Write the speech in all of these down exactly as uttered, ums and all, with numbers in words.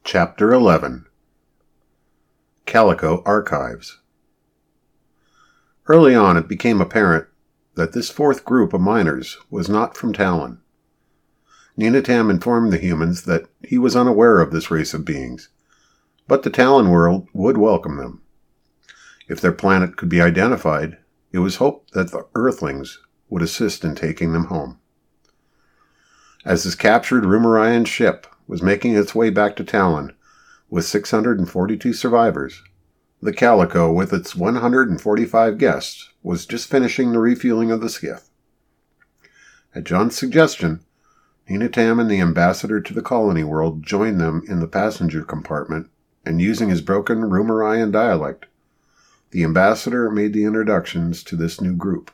Chapter eleven. Calico Archives. Early on it became apparent that this fourth group of miners was not from Talon. Ninatam informed the humans that he was unaware of this race of beings, but the Talon world would welcome them. If their planet could be identified, it was hoped that the Earthlings would assist in taking them home. As this captured Rumorian ship was making its way back to Talon with six hundred forty-two survivors, the Calico, with its one hundred forty-five guests, was just finishing the refueling of the skiff. At John's suggestion, Ninatam and the ambassador to the colony world joined them in the passenger compartment, and using his broken Rumorian dialect, the ambassador made the introductions to this new group.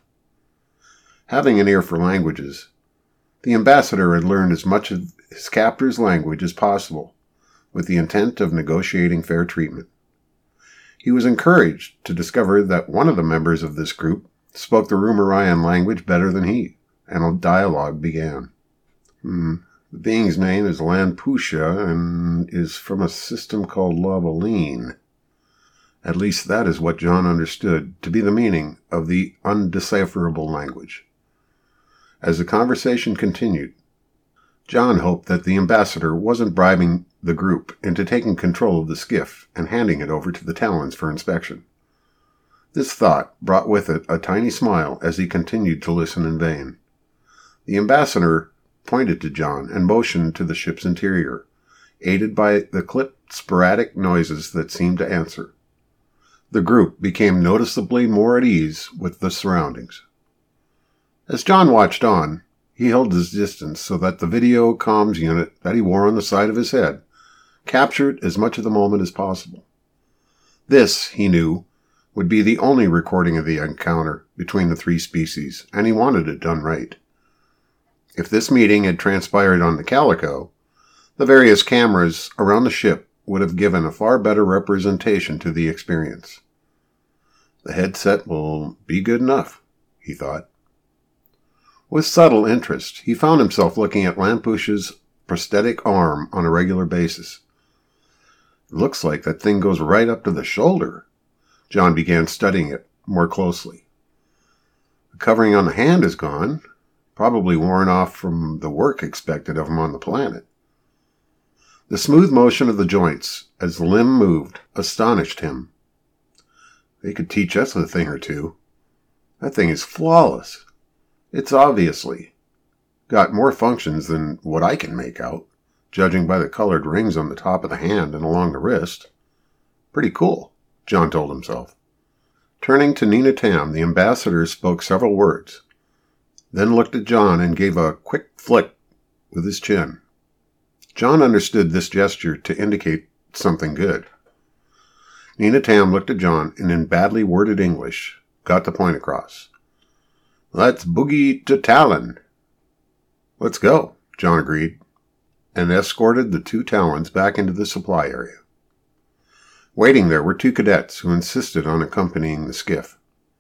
Having an ear for languages, the ambassador had learned as much of his captor's language as possible, with the intent of negotiating fair treatment. He was encouraged to discover that one of the members of this group spoke the Rumorian language better than he, and a dialogue began. Hmm. The being's name is Lanpusha and is from a system called Labaline. At least that is what John understood to be the meaning of the undecipherable language. As the conversation continued, John hoped that the ambassador wasn't bribing the group into taking control of the skiff and handing it over to the Talons for inspection. This thought brought with it a tiny smile as he continued to listen in vain. The ambassador pointed to John and motioned to the ship's interior, aided by the clipped, sporadic noises that seemed to answer. The group became noticeably more at ease with the surroundings. As John watched on, he held his distance so that the video comms unit that he wore on the side of his head captured as much of the moment as possible. This, he knew, would be the only recording of the encounter between the three species, and he wanted it done right. If this meeting had transpired on the Calico, the various cameras around the ship would have given a far better representation to the experience. The headset will be good enough, he thought. With subtle interest, he found himself looking at Lanpusha's prosthetic arm on a regular basis. It looks like that thing goes right up to the shoulder. John began studying it more closely. The covering on the hand is gone, probably worn off from the work expected of him on the planet. The smooth motion of the joints as the limb moved astonished him. They could teach us a thing or two. That thing is flawless. It's obviously got more functions than what I can make out, judging by the colored rings on the top of the hand and along the wrist. Pretty cool, John told himself. Turning to Ninatam, the ambassador spoke several words, then looked at John and gave a quick flick with his chin. John understood this gesture to indicate something good. Ninatam looked at John and in badly worded English got the point across. Let's boogie to Talon. Let's go, John agreed, and escorted the two Talons back into the supply area. Waiting there were two cadets who insisted on accompanying the skiff.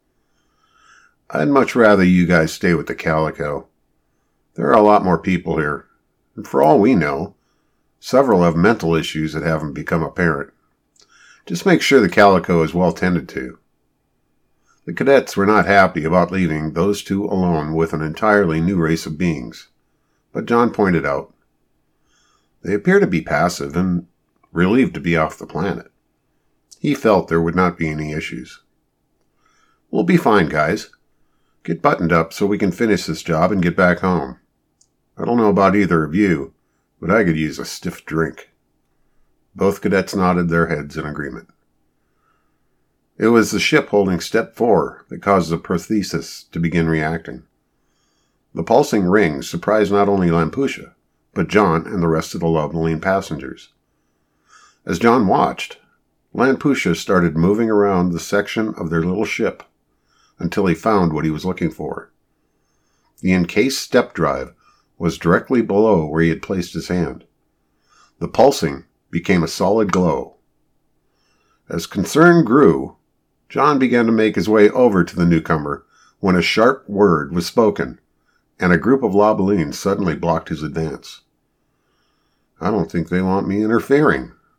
I'd much rather you guys stay with the Calico. There are a lot more people here, and for all we know, several have mental issues that haven't become apparent. Just make sure the Calico is well tended to. The cadets were not happy about leaving those two alone with an entirely new race of beings, but John pointed out, they appear to be passive and relieved to be off the planet. He felt there would not be any issues. We'll be fine, guys. Get buttoned up so we can finish this job and get back home. I don't know about either of you, but I could use a stiff drink. Both cadets nodded their heads in agreement. It was the ship holding Step four that caused the prosthesis to begin reacting. The pulsing rings surprised not only Lanpusha, but John and the rest of the Labaline passengers. As John watched, Lanpusha started moving around the section of their little ship until he found what he was looking for. The encased step drive was directly below where he had placed his hand. The pulsing became a solid glow. As concern grew, John began to make his way over to the newcomer when a sharp word was spoken, and a group of Labalines suddenly blocked his advance. I don't think they want me interfering,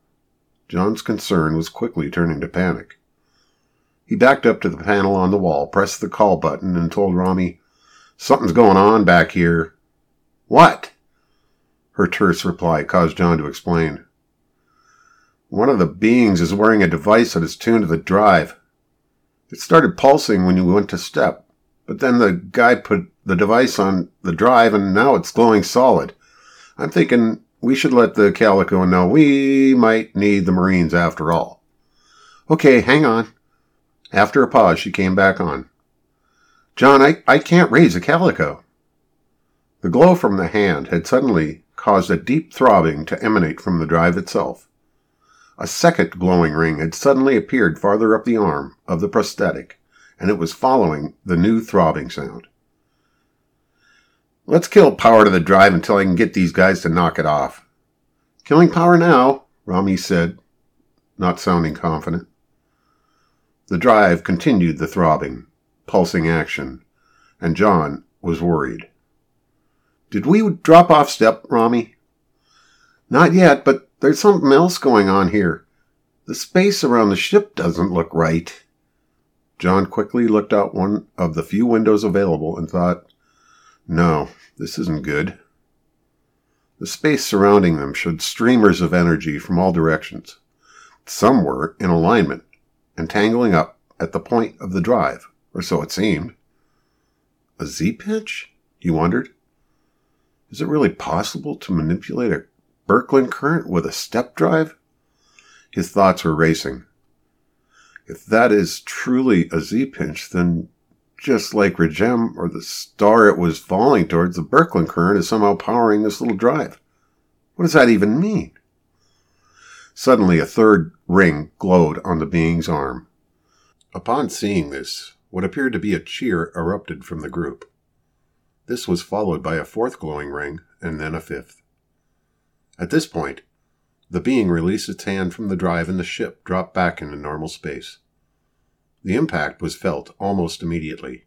John's concern was quickly turning to panic. He backed up to the panel on the wall, pressed the call button, and told Rami, "Something's going on back here." "What?" Her terse reply caused John to explain. "One of the beings is wearing a device that is tuned to the drive. It started pulsing when you went to step, but then the guy put the device on the drive and now it's glowing solid. I'm thinking we should let the Calico know we might need the Marines after all." "Okay, hang on." After a pause, she came back on. "John, I, I can't raise a Calico." The glow from the hand had suddenly caused a deep throbbing to emanate from the drive itself. A second glowing ring had suddenly appeared farther up the arm of the prosthetic, and it was following the new throbbing sound. "Let's kill power to the drive until I can get these guys to knock it off." "Killing power now," Rami said, not sounding confident. The drive continued the throbbing, pulsing action, and John was worried. "Did we drop off step, Rami?" "Not yet, but there's something else going on here. The space around the ship doesn't look right." John quickly looked out one of the few windows available and thought, "No, this isn't good." The space surrounding them showed streamers of energy from all directions. Some were in alignment and tangling up at the point of the drive, or so it seemed. A Z-pinch? He wondered. Is it really possible to manipulate a Birkeland current with a step drive? His thoughts were racing. If that is truly a Z-pinch, then just like Regem or the star it was falling towards, the Birkeland current is somehow powering this little drive. What does that even mean? Suddenly, a third ring glowed on the being's arm. Upon seeing this, what appeared to be a cheer erupted from the group. This was followed by a fourth glowing ring, and then a fifth. At this point, the being released its hand from the drive and the ship dropped back into normal space. The impact was felt almost immediately.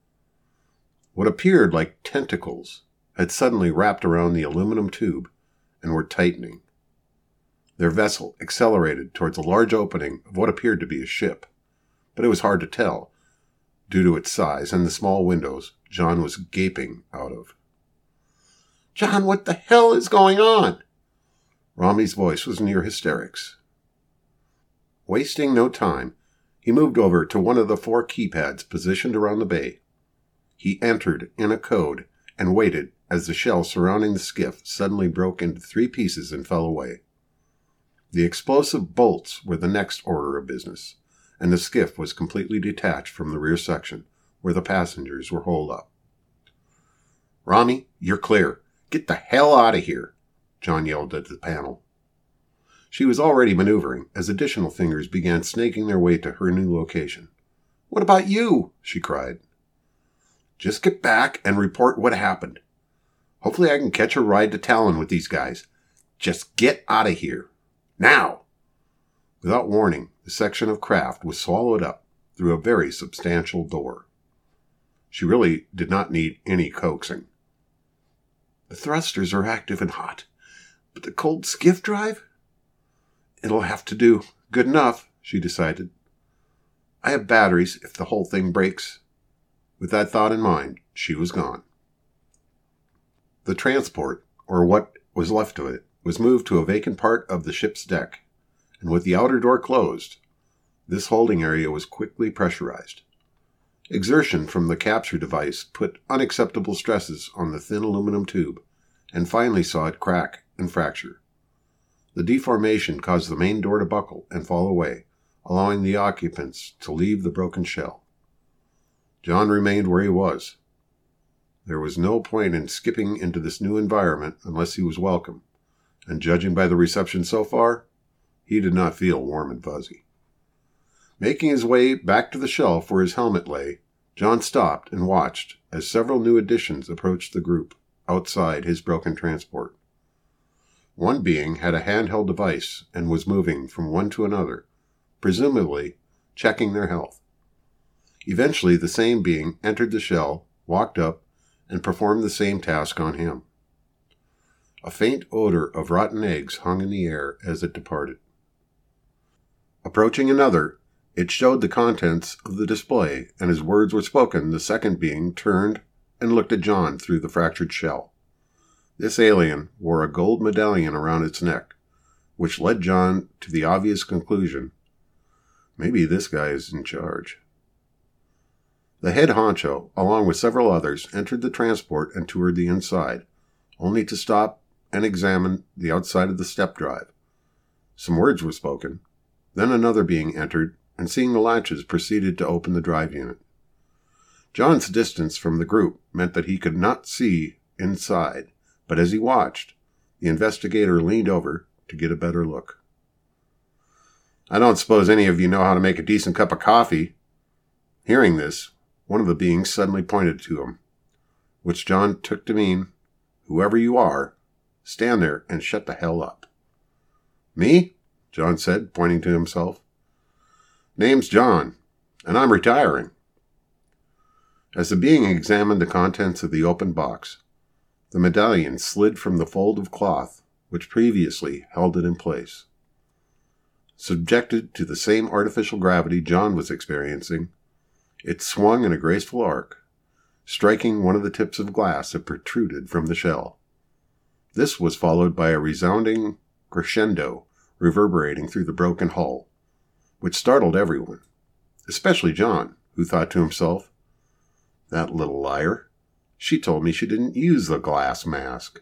What appeared like tentacles had suddenly wrapped around the aluminum tube and were tightening. Their vessel accelerated towards a large opening of what appeared to be a ship, but it was hard to tell, due to its size and the small windows John was gaping out of. "John, what the hell is going on?" Rami's voice was near hysterics. Wasting no time, he moved over to one of the four keypads positioned around the bay. He entered in a code and waited as the shell surrounding the skiff suddenly broke into three pieces and fell away. The explosive bolts were the next order of business, and the skiff was completely detached from the rear section, where the passengers were holed up. "Rami, you're clear. Get the hell out of here," John yelled at the panel. She was already maneuvering as additional fingers began snaking their way to her new location. "What about you?" she cried. "Just get back and report what happened. Hopefully I can catch a ride to Talon with these guys. Just get out of here. Now!" Without warning, the section of craft was swallowed up through a very substantial door. She really did not need any coaxing. "The thrusters are active and hot, but the cold skiff drive? It'll have to do. Good enough," she decided. "I have batteries if the whole thing breaks." With that thought in mind, she was gone. The transport, or what was left of it, was moved to a vacant part of the ship's deck, and with the outer door closed, this holding area was quickly pressurized. Exertion from the capture device put unacceptable stresses on the thin aluminum tube, and finally saw it crack and fracture. The deformation caused the main door to buckle and fall away, allowing the occupants to leave the broken shell. John remained where he was. There was no point in skipping into this new environment unless he was welcome, and judging by the reception so far, he did not feel warm and fuzzy. Making his way back to the shelf where his helmet lay, John stopped and watched as several new additions approached the group outside his broken transport. One being had a handheld device and was moving from one to another, presumably checking their health. Eventually, the same being entered the shell, walked up, and performed the same task on him. A faint odor of rotten eggs hung in the air as it departed. Approaching another, it showed the contents of the display, and as words were spoken, the second being turned and looked at John through the fractured shell. This alien wore a gold medallion around its neck, which led John to the obvious conclusion: maybe this guy is in charge. The head honcho, along with several others, entered the transport and toured the inside, only to stop and examine the outside of the step drive. Some words were spoken. Then another being entered, and seeing the latches, proceeded to open the drive unit. John's distance from the group meant that he could not see inside, but as he watched, the investigator leaned over to get a better look. "I don't suppose any of you know how to make a decent cup of coffee." Hearing this, one of the beings suddenly pointed to him, which John took to mean, "Whoever you are, stand there and shut the hell up." "Me?" John said, pointing to himself. "Name's John, and I'm retiring." As the being examined the contents of the open box, the medallion slid from the fold of cloth which previously held it in place. Subjected to the same artificial gravity John was experiencing, it swung in a graceful arc, striking one of the tips of glass that protruded from the shell. This was followed by a resounding crescendo reverberating through the broken hull, which startled everyone, especially John, who thought to himself, "That little liar. She told me she didn't use the glass mask."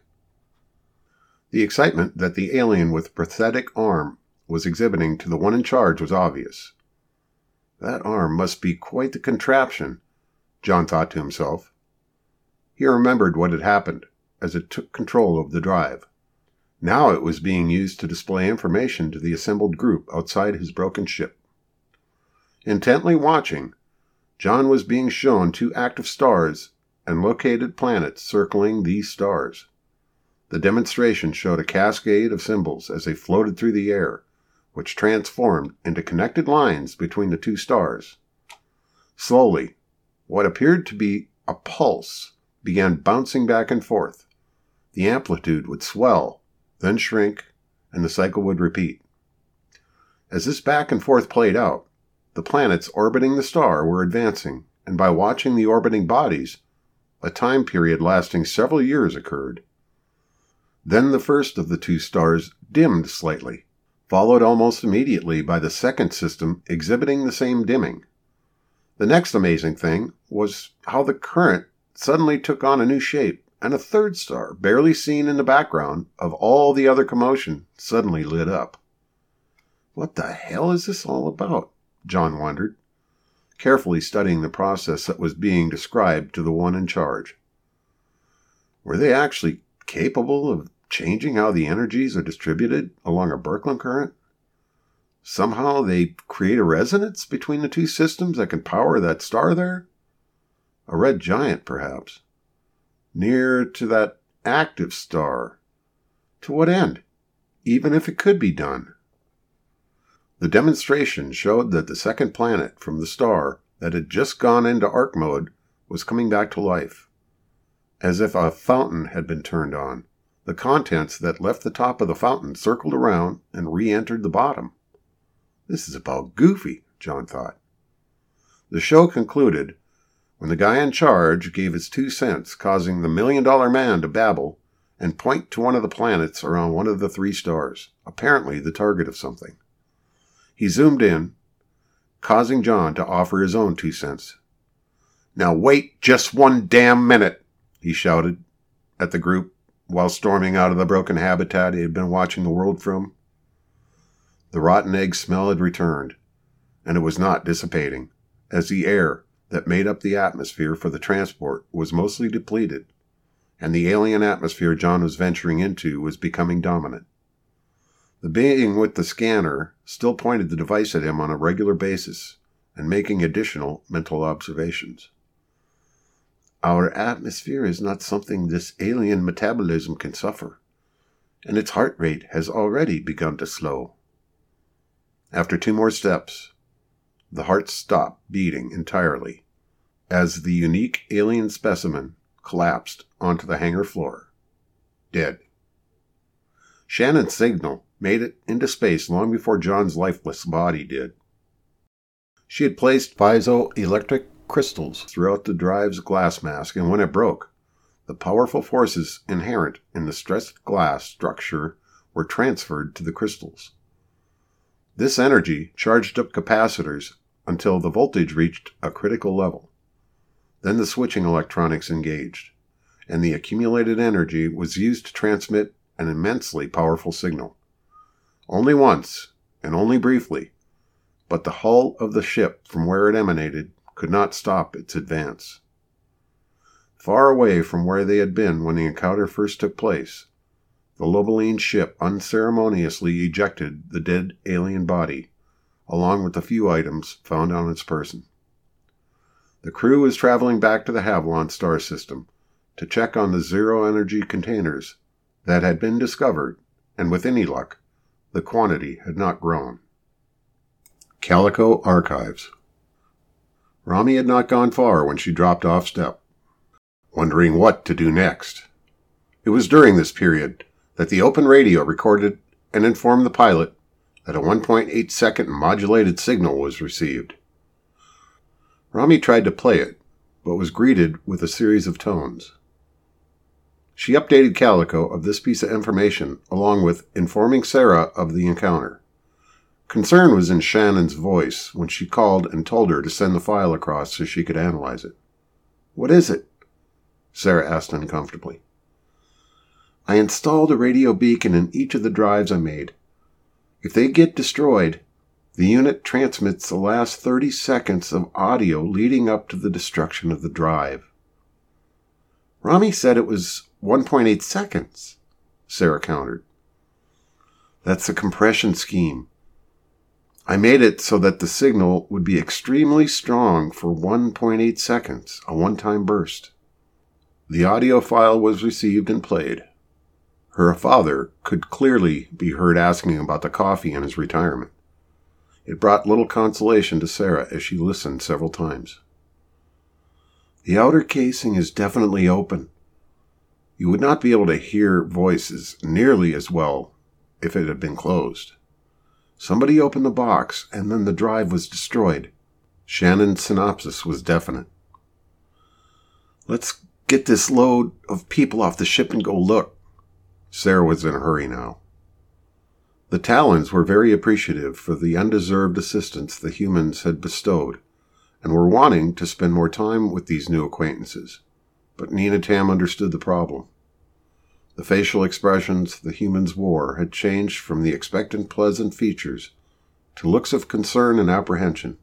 The excitement that the alien with prosthetic arm was exhibiting to the one in charge was obvious. That arm must be quite the contraption, John thought to himself. He remembered what had happened as it took control of the drive. Now it was being used to display information to the assembled group outside his broken ship. Intently watching, John was being shown two active stars and located planets circling these stars. The demonstration showed a cascade of symbols as they floated through the air, which transformed into connected lines between the two stars. Slowly, what appeared to be a pulse began bouncing back and forth. The amplitude would swell, then shrink, and the cycle would repeat. As this back and forth played out, the planets orbiting the star were advancing, and by watching the orbiting bodies, a time period lasting several years occurred. Then the first of the two stars dimmed slightly, followed almost immediately by the second system exhibiting the same dimming. The next amazing thing was how the current suddenly took on a new shape, and a third star, barely seen in the background of all the other commotion, suddenly lit up. "What the hell is this all about?" John wondered, carefully studying the process that was being described to the one in charge. Were they actually capable of changing how the energies are distributed along a Birkeland current? Somehow they create a resonance between the two systems that can power that star there? A red giant, perhaps. Near to that active star. To what end? Even if it could be done. The demonstration showed that the second planet from the star that had just gone into arc mode was coming back to life. As if a fountain had been turned on, the contents that left the top of the fountain circled around and re-entered the bottom. This is about goofy, John thought. The show concluded when the guy in charge gave his two cents, causing the million-dollar man to babble and point to one of the planets around one of the three stars, apparently the target of something. He zoomed in, causing John to offer his own two cents. "Now wait just one damn minute," he shouted at the group while storming out of the broken habitat he had been watching the world from. The rotten egg smell had returned, and it was not dissipating, as the air that made up the atmosphere for the transport was mostly depleted, and the alien atmosphere John was venturing into was becoming dominant. The being with the scanner still pointed the device at him on a regular basis and making additional mental observations. "Our atmosphere is not something this alien metabolism can suffer, and its heart rate has already begun to slow." After two more steps, the heart stopped beating entirely as the unique alien specimen collapsed onto the hangar floor, dead. Shannon's signal made it into space long before John's lifeless body did. She had placed piezoelectric crystals throughout the drive's glass mask, and when it broke, the powerful forces inherent in the stressed glass structure were transferred to the crystals. This energy charged up capacitors until the voltage reached a critical level. Then the switching electronics engaged, and the accumulated energy was used to transmit an immensely powerful signal. Only once, and only briefly, but the hull of the ship from where it emanated could not stop its advance. Far away from where they had been when the encounter first took place, the Lobeline ship unceremoniously ejected the dead alien body, along with the few items found on its person. The crew was traveling back to the Havilon star system to check on the zero-energy containers that had been discovered, and with any luck, the quantity had not grown. Calico Archives. Romy had not gone far when she dropped off step, wondering what to do next. It was during this period that the open radio recorded and informed the pilot that a one point eight second modulated signal was received. Romy tried to play it, but was greeted with a series of tones. She updated Calico of this piece of information, along with informing Sarah of the encounter. Concern was in Shannon's voice when she called and told her to send the file across so she could analyze it. "What is it?" Sarah asked uncomfortably. "I installed a radio beacon in each of the drives I made. If they get destroyed, the unit transmits the last thirty seconds of audio leading up to the destruction of the drive." "Romy said it was one point eight seconds, Sarah countered. "That's a compression scheme. I made it so that the signal would be extremely strong for one point eight seconds, a one-time burst." The audio file was received and played. Her father could clearly be heard asking about the coffee and his retirement. It brought little consolation to Sarah as she listened several times. "The outer casing is definitely open. You would not be able to hear voices nearly as well if it had been closed. Somebody opened the box, and then the drive was destroyed." Shannon's synopsis was definite. "Let's get this load of people off the ship and go look." Sarah was in a hurry now. The Talons were very appreciative for the undeserved assistance the humans had bestowed, and were wanting to spend more time with these new acquaintances. But Nina Tam understood the problem. The facial expressions the humans wore had changed from the expectant pleasant features to looks of concern and apprehension.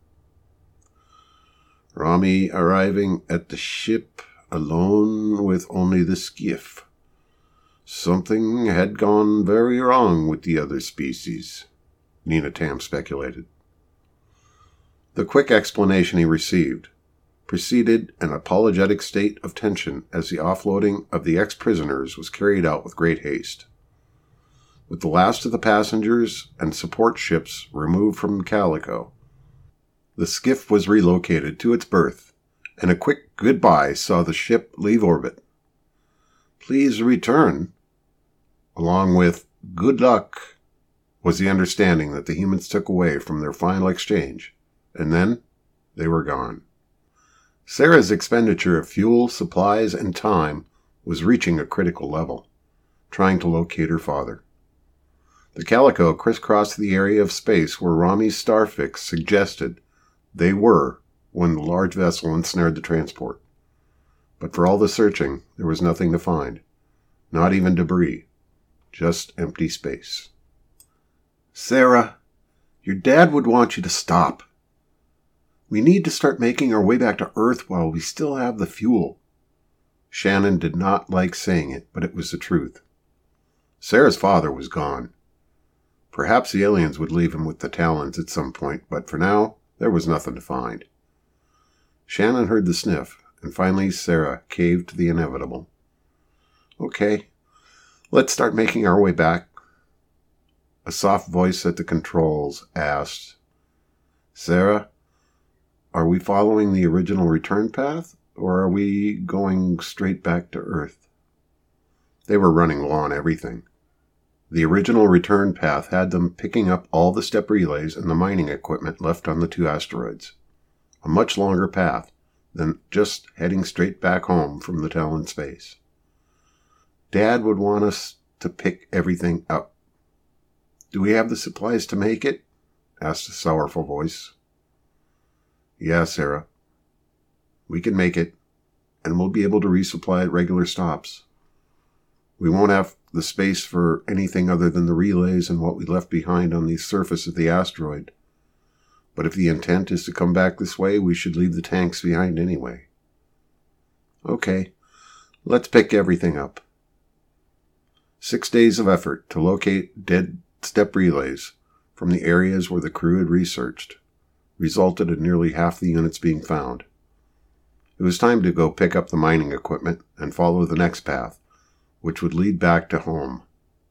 "Romy arriving at the ship alone with only the skiff. Something had gone very wrong with the other species," Nina Tam speculated. The quick explanation he received preceded an apologetic state of tension as the offloading of the ex-prisoners was carried out with great haste. With the last of the passengers and support ships removed from Calico, the skiff was relocated to its berth, and a quick goodbye saw the ship leave orbit. "Please return," along with "good luck," was the understanding that the humans took away from their final exchange, and then they were gone. Sarah's expenditure of fuel, supplies, and time was reaching a critical level, trying to locate her father. The Calico crisscrossed the area of space where Romy's starfix suggested they were when the large vessel ensnared the transport. But for all the searching, there was nothing to find. Not even debris. Just empty space. "Sarah, your dad would want you to stop. We need to start making our way back to Earth while we still have the fuel." Shannon did not like saying it, but it was the truth. Sarah's father was gone. Perhaps the aliens would leave him with the Talons at some point, but for now, there was nothing to find. Shannon heard the sniff, and finally Sarah caved to the inevitable. "Okay, let's start making our way back." A soft voice at the controls asked, "Sarah, are we following the original return path, or are we going straight back to Earth?" They were running low on everything. The original return path had them picking up all the step relays and the mining equipment left on the two asteroids. A much longer path than just heading straight back home from the Talon space. Dad would want us to pick everything up. Do we have the supplies to make it? Asked a sorrowful voice. Yeah, Sarah. We can make it, and we'll be able to resupply at regular stops. We won't have the space for anything other than the relays and what we left behind on the surface of the asteroid. But if the intent is to come back this way, we should leave the tanks behind anyway. Okay, let's pick everything up. Six days of effort to locate dead step relays from the areas where the crew had researched resulted in nearly half the units being found. It was time to go pick up the mining equipment and follow the next path, which would lead back to home.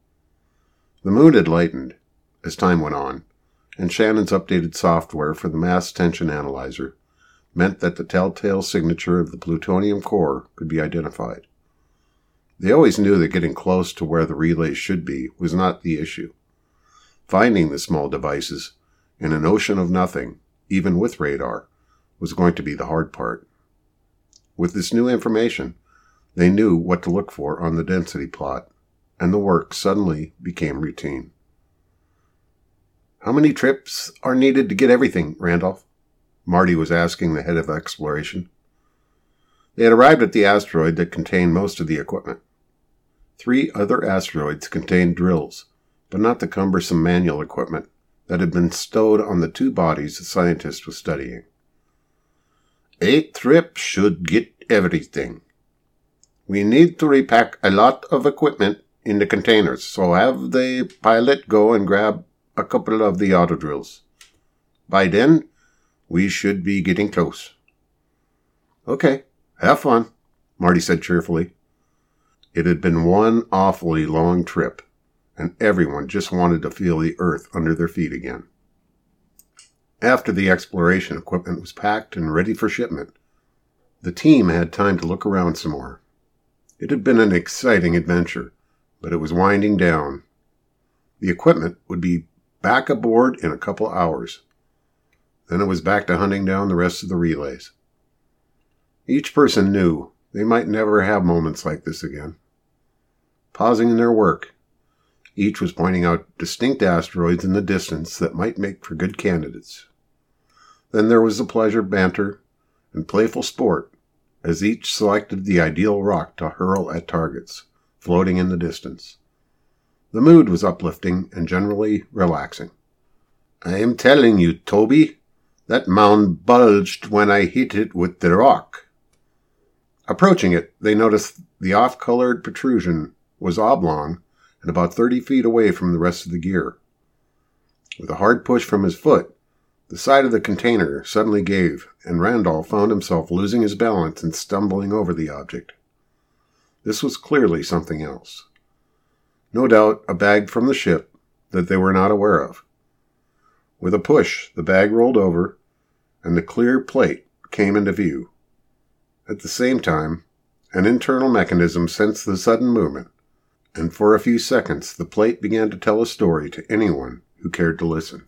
The moon had lightened as time went on, and Shannon's updated software for the mass tension analyzer meant that the telltale signature of the plutonium core could be identified. They always knew that getting close to where the relays should be was not the issue. Finding the small devices in an ocean of nothing, even with radar, was going to be the hard part. With this new information, they knew what to look for on the density plot, and the work suddenly became routine. How many trips are needed to get everything, Randolph? Marty was asking the head of exploration. They had arrived at the asteroid that contained most of the equipment. Three other asteroids contained drills, but not the cumbersome manual equipment that had been stowed on the two bodies the scientist was studying. Eight trips should get everything. We need to repack a lot of equipment in the containers, so have the pilot go and grab a couple of the auto drills. By then, we should be getting close. Okay, have fun, Marty said cheerfully. It had been one awfully long trip, and everyone just wanted to feel the earth under their feet again. After the exploration equipment was packed and ready for shipment, the team had time to look around some more. It had been an exciting adventure, but it was winding down. The equipment would be back aboard in a couple hours. Then it was back to hunting down the rest of the relays. Each person knew they might never have moments like this again. Pausing in their work, each was pointing out distinct asteroids in the distance that might make for good candidates. Then there was the pleasure, banter, and playful sport as each selected the ideal rock to hurl at targets, floating in the distance. The mood was uplifting and generally relaxing. I am telling you, Toby, that mound bulged when I hit it with the rock. Approaching it, they noticed the off-colored protrusion was oblong and about thirty feet away from the rest of the gear. With a hard push from his foot, the side of the container suddenly gave, and Randolph found himself losing his balance and stumbling over the object. This was clearly something else. No doubt a bag from the ship that they were not aware of. With a push, the bag rolled over, and the clear plate came into view. At the same time, an internal mechanism sensed the sudden movement, and for a few seconds the plate began to tell a story to anyone who cared to listen.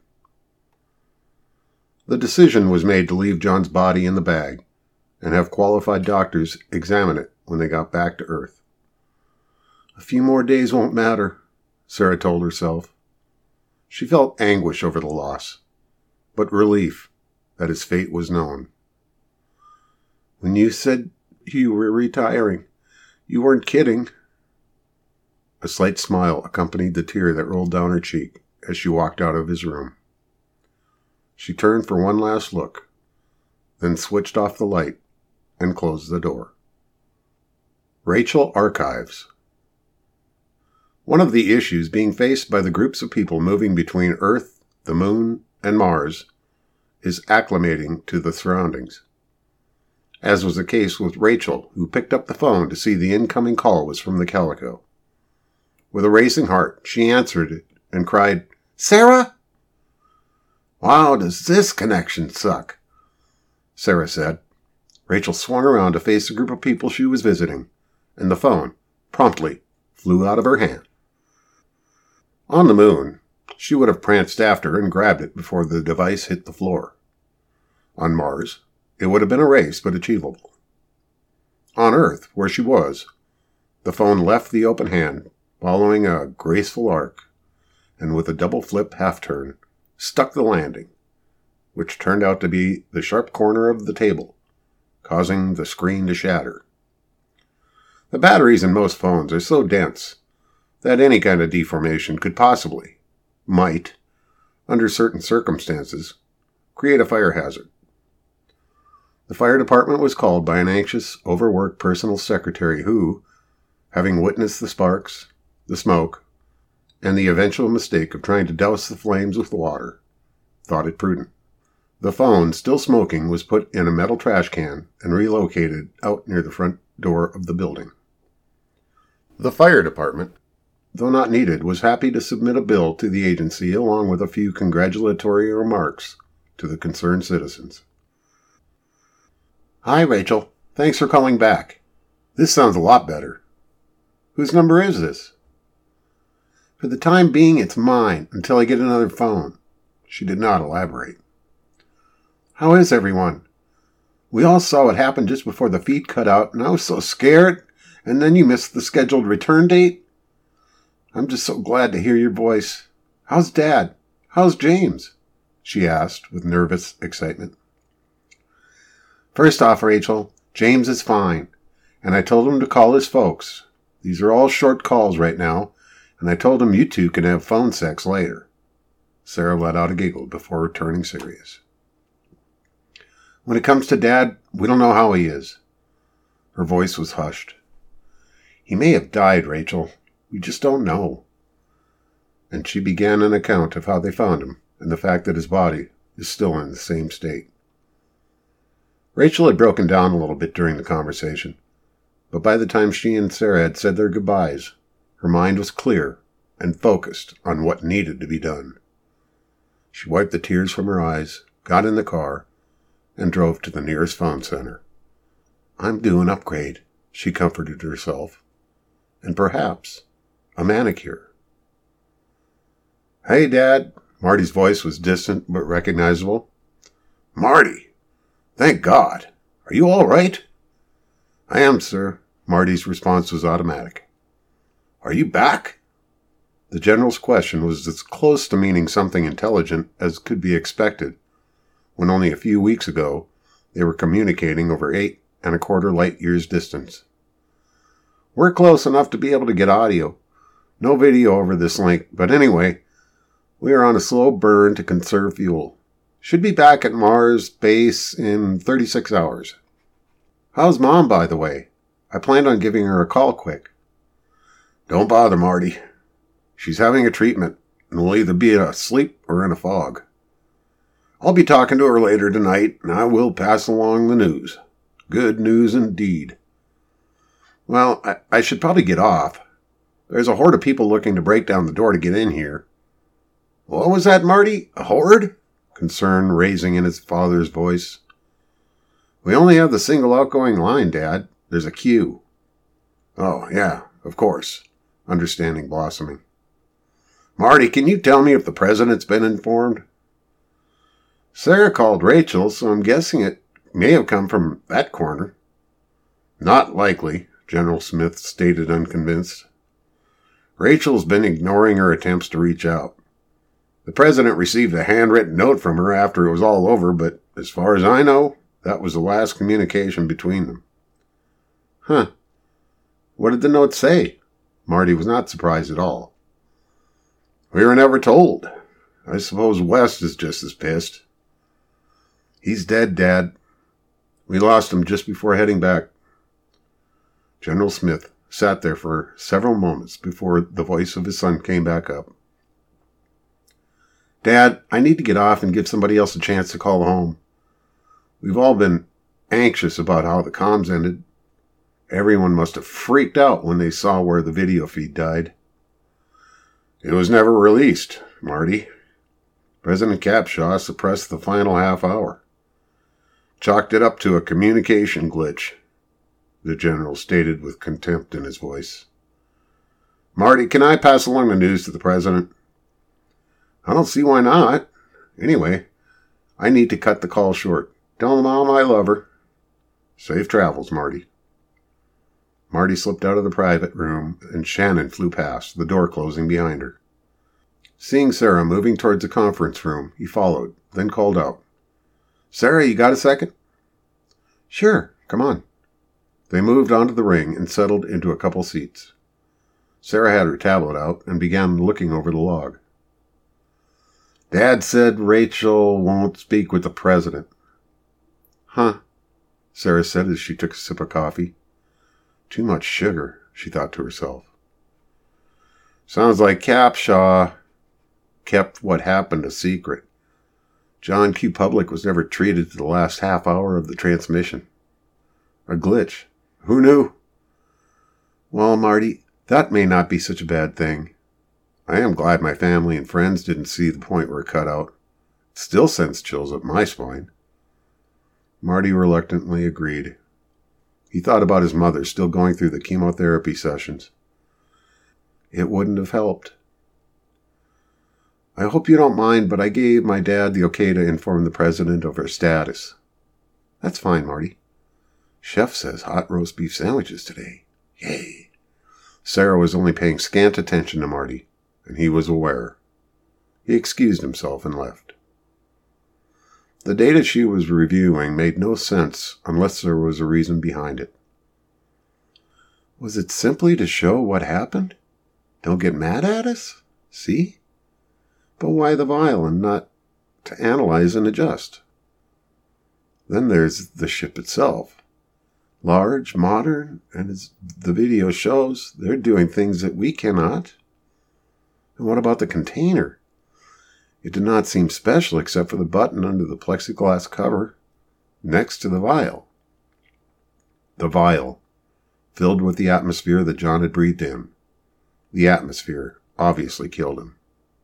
The decision was made to leave John's body in the bag and have qualified doctors examine it when they got back to Earth. A few more days won't matter, Sarah told herself. She felt anguish over the loss, but relief that his fate was known. When you said you were retiring, you weren't kidding. A slight smile accompanied the tear that rolled down her cheek as she walked out of his room. She turned for one last look, then switched off the light and closed the door. Rachel Archives. One of the issues being faced by the groups of people moving between Earth, the Moon, and Mars is acclimating to the surroundings. As was the case with Rachel, who picked up the phone to see the incoming call was from the Calico. With a racing heart, she answered it and cried, "Sarah?" "Wow, does this connection suck?" Sarah said. Rachel swung around to face the group of people she was visiting, and the phone promptly flew out of her hand. On the moon, she would have pranced after and grabbed it before the device hit the floor. On Mars, it would have been a race but achievable. On Earth, where she was, the phone left the open hand, following a graceful arc, and with a double flip half-turn, stuck the landing, which turned out to be the sharp corner of the table, causing the screen to shatter. The batteries in most phones are so dense that any kind of deformation could possibly, might, under certain circumstances, create a fire hazard. The fire department was called by an anxious, overworked personal secretary who, having witnessed the sparks, the smoke, and the eventual mistake of trying to douse the flames with water, thought it prudent. The phone, still smoking, was put in a metal trash can and relocated out near the front door of the building. The fire department, though not needed, was happy to submit a bill to the agency along with a few congratulatory remarks to the concerned citizens. Hi, Rachel. Thanks for calling back. This sounds a lot better. Whose number is this? For the time being, it's mine until I get another phone. She did not elaborate. How is everyone? We all saw what happened just before the feed cut out, and I was so scared, and then you missed the scheduled return date. I'm just so glad to hear your voice. How's Dad? How's James? She asked with nervous excitement. First off, Rachel, James is fine, and I told him to call his folks. These are all short calls right now, and I told him you two can have phone sex later. Sarah let out a giggle before turning serious. When it comes to Dad, we don't know how he is. Her voice was hushed. He may have died, Rachel. We just don't know. And she began an account of how they found him and the fact that his body is still in the same state. Rachel had broken down a little bit during the conversation, but by the time she and Sarah had said their goodbyes, her mind was clear and focused on what needed to be done. She wiped the tears from her eyes, got in the car, and drove to the nearest phone center. I'm due an upgrade, she comforted herself, and perhaps a manicure. Hey, Dad. Marty's voice was distant but recognizable. Marty! Thank God. Are you all right? I am, sir. Marty's response was automatic. Are you back? The general's question was as close to meaning something intelligent as could be expected, when only a few weeks ago they were communicating over eight and a quarter light years distance. We're close enough to be able to get audio. No video over this link, but anyway, we are on a slow burn to conserve fuel. Should be back at Mars base in thirty-six hours. How's Mom, by the way? I planned on giving her a call quick. Don't bother, Marty. She's having a treatment and will either be asleep or in a fog. I'll be talking to her later tonight, and I will pass along the news. Good news indeed. Well, I, I should probably get off. There's a horde of people looking to break down the door to get in here. What was that, Marty? A horde? Concern raising in his father's voice. We only have the single outgoing line, Dad. There's a queue. Oh, yeah, of course. Understanding blossoming. Marty, can you tell me if the president's been informed? Sarah called Rachel, so I'm guessing it may have come from that corner. Not likely, General Smith stated unconvinced. Rachel's been ignoring her attempts to reach out. The president received a handwritten note from her after it was all over, but as far as I know, that was the last communication between them. Huh. What did the note say? Marty was not surprised at all. We were never told. I suppose West is just as pissed. He's dead, Dad. We lost him just before heading back. General Smith sat there for several moments before the voice of his son came back up. Dad, I need to get off and give somebody else a chance to call home. We've all been anxious about how the comms ended. Everyone must have freaked out when they saw where the video feed died. It was never released, Marty. President Capshaw suppressed the final half hour. Chalked it up to a communication glitch, the general stated with contempt in his voice. Marty, can I pass along the news to the president? I don't see why not. Anyway, I need to cut the call short. Tell Mom I love her. Safe travels, Marty. Marty slipped out of the private room, and Shannon flew past, the door closing behind her. Seeing Sarah moving towards the conference room, he followed, then called out, Sarah, you got a second? Sure, come on. They moved onto the ring and settled into a couple seats. Sarah had her tablet out and began looking over the log. Dad said Rachel won't speak with the president. Huh, Sarah said as she took a sip of coffee. Too much sugar, she thought to herself. Sounds like Capshaw kept what happened a secret. John Q. Public was never treated to the last half hour of the transmission. A glitch. Who knew? Well, Marty, that may not be such a bad thing. I am glad my family and friends didn't see the point where it cut out. It still sends chills up my spine. Marty reluctantly agreed. He thought about his mother still going through the chemotherapy sessions. It wouldn't have helped. I hope you don't mind, but I gave my dad the okay to inform the president of her status. That's fine, Marty. Chef says hot roast beef sandwiches today. Yay. Sarah was only paying scant attention to Marty, and he was aware. He excused himself and left. The data she was reviewing made no sense unless there was a reason behind it. Was it simply to show what happened? Don't get mad at us? See? But why the vial and not to analyze and adjust? Then there's the ship itself. Large, modern, and as the video shows, they're doing things that we cannot. And what about the container? It did not seem special except for the button under the plexiglass cover next to the vial. The vial, filled with the atmosphere that John had breathed in. The atmosphere obviously killed him.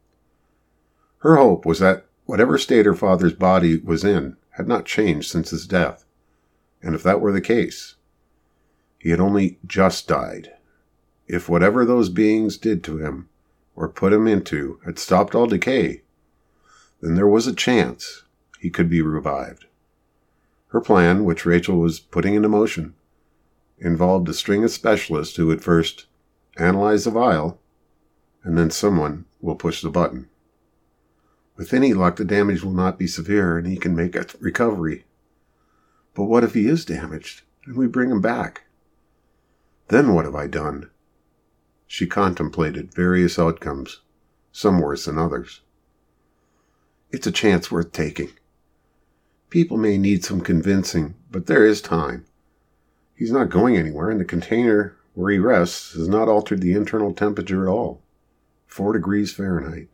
Her hope was that whatever state her father's body was in had not changed since his death, and if that were the case, he had only just died. If whatever those beings did to him, or put him into, had stopped all decay, then there was a chance he could be revived. Her plan, which Rachel was putting into motion, involved a string of specialists who would first analyze the vial, and then someone will push the button. With any luck, the damage will not be severe, and he can make a recovery. But what if he is damaged, and we bring him back? Then what have I done? She contemplated various outcomes, some worse than others. It's a chance worth taking. People may need some convincing, but there is time. He's not going anywhere, and the container where he rests has not altered the internal temperature at all. Four degrees Fahrenheit.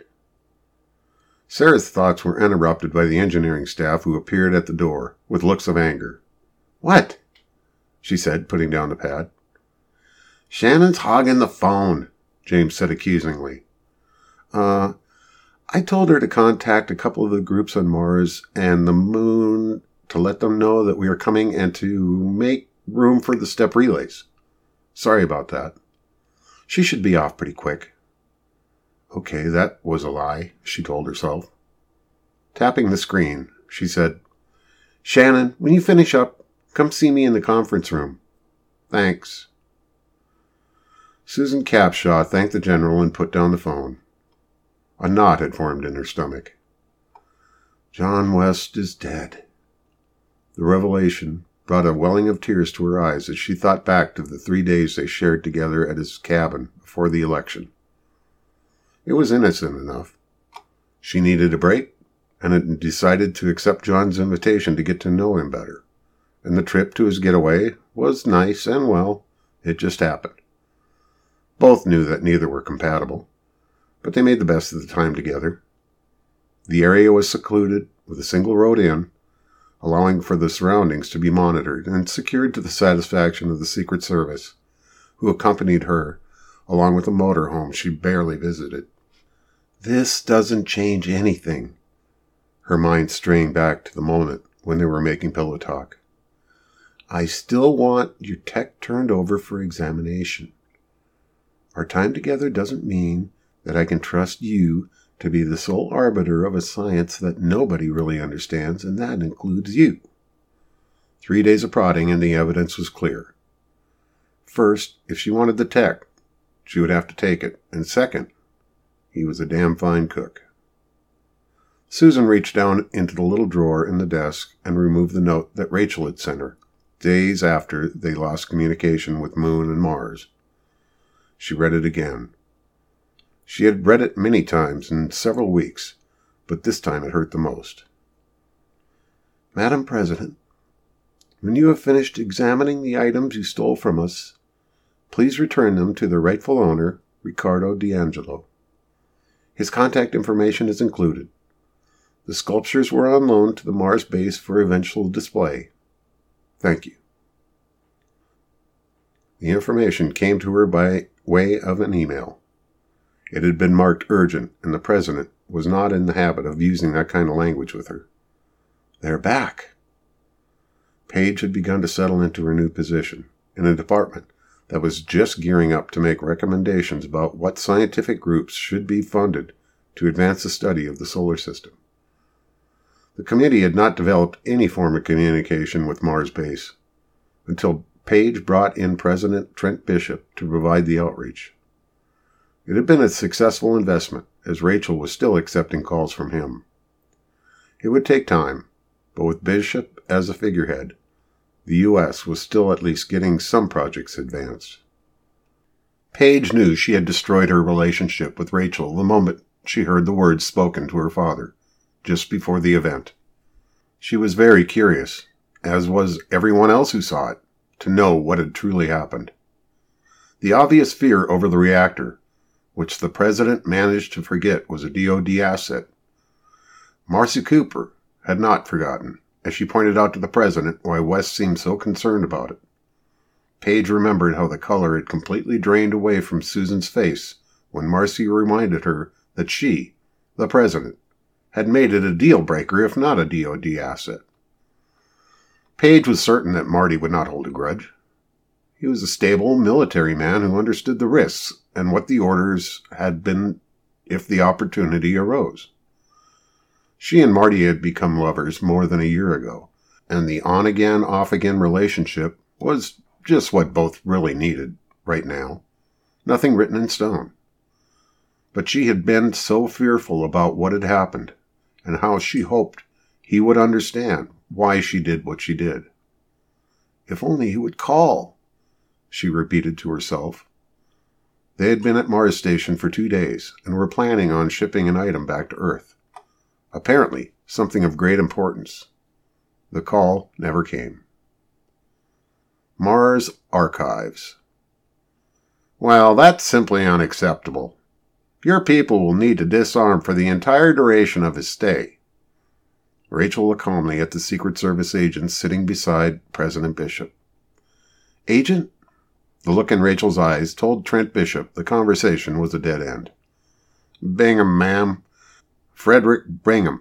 Sarah's thoughts were interrupted by the engineering staff who appeared at the door with looks of anger. What? She said, putting down the pad. Shannon's hogging the phone, James said accusingly. Uh... I told her to contact a couple of the groups on Mars and the Moon to let them know that we are coming and to make room for the step relays. Sorry about that. She should be off pretty quick. Okay, that was a lie, she told herself. Tapping the screen, she said, Shannon, when you finish up, come see me in the conference room. Thanks. Susan Capshaw thanked the general and put down the phone. A knot had formed in her stomach. John West is dead. The revelation brought a welling of tears to her eyes as she thought back to the three days they shared together at his cabin before the election. It was innocent enough. She needed a break, and had decided to accept John's invitation to get to know him better. And the trip to his getaway was nice and, well, it just happened. Both knew that neither were compatible, but they made the best of the time together. The area was secluded, with a single road in, allowing for the surroundings to be monitored and secured to the satisfaction of the Secret Service, who accompanied her, along with a motorhome she barely visited. This doesn't change anything. Her mind straying back to the moment when they were making pillow talk. I still want your tech turned over for examination. Our time together doesn't mean that I can trust you to be the sole arbiter of a science that nobody really understands, and that includes you. Three days of prodding and the evidence was clear. First, if she wanted the tech, she would have to take it, and second, he was a damn fine cook. Susan reached down into the little drawer in the desk and removed the note that Rachel had sent her, days after they lost communication with Moon and Mars. She read it again. She had read it many times in several weeks, but this time it hurt the most. Madam President, when you have finished examining the items you stole from us, please return them to their rightful owner, Ricardo D'Angelo. His contact information is included. The sculptures were on loan to the Mars base for eventual display. Thank you. The information came to her by way of an email. It had been marked urgent, and the president was not in the habit of using that kind of language with her. They're back. Paige had begun to settle into her new position in a department that was just gearing up to make recommendations about what scientific groups should be funded to advance the study of the solar system. The committee had not developed any form of communication with Mars Base until Paige brought in President Trent Bishop to provide the outreach. It had been a successful investment, as Rachel was still accepting calls from him. It would take time, but with Bishop as a figurehead, the U S was still at least getting some projects advanced. Paige knew she had destroyed her relationship with Rachel the moment she heard the words spoken to her father, just before the event. She was very curious, as was everyone else who saw it, to know what had truly happened. The obvious fear over the reactor, which the president managed to forget was a D O D asset. Marcy Cooper had not forgotten, as she pointed out to the president why West seemed so concerned about it. Paige remembered how the color had completely drained away from Susan's face when Marcy reminded her that she, the president, had made it a deal-breaker if not a D O D asset. Paige was certain that Marty would not hold a grudge. He was a stable military man who understood the risks and what the orders had been if the opportunity arose. She and Marty had become lovers more than a year ago, and the on-again, off-again relationship was just what both really needed right now. Nothing written in stone. But she had been so fearful about what had happened, and how she hoped he would understand why she did what she did. If only he would call, she repeated to herself. They had been at Mars Station for two days and were planning on shipping an item back to Earth. Apparently, something of great importance. The call never came. Mars Archives. Well, that's simply unacceptable. Your people will need to disarm for the entire duration of his stay. Rachel looked calmly at the Secret Service agent sitting beside President Bishop. Agent? The look in Rachel's eyes told Trent Bishop the conversation was a dead end. Bingham, ma'am. Frederick Bingham.